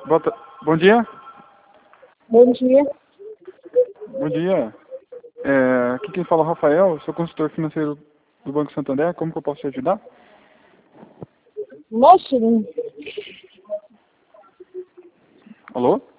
Bom dia. Bom dia. Bom dia. Aqui quem fala é o Rafael, sou consultor financeiro do Banco Santander. Como que eu posso te ajudar? Moço, Alô?